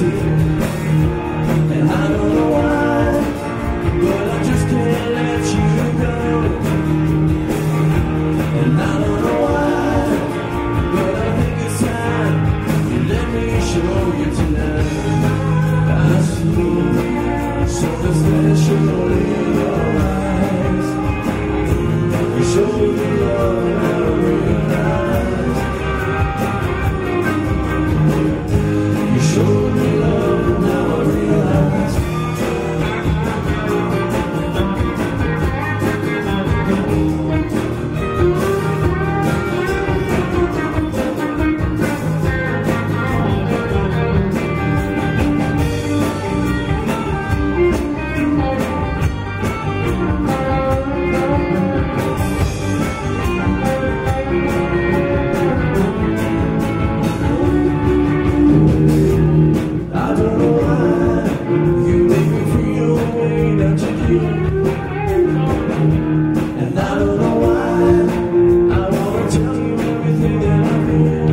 see. And I don't know why, but I just can't let you go. And I don't know why, but I think it's time you let me show you tonight. I see something special in your eyes. You show me love and I realize. You show me love and now I realize. And I don't know why, I wanna tell you everything that I feel.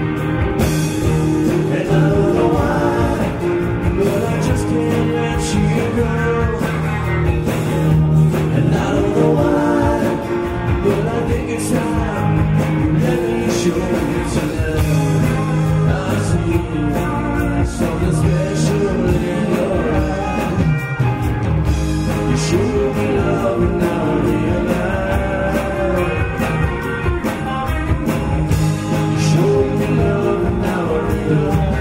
And I don't know why, but I just can't let you go. And I don't know why, but I think it's time you let me show you tonight. I see something special in your eyes. You show me love and now I realize. You show me love and now I realize.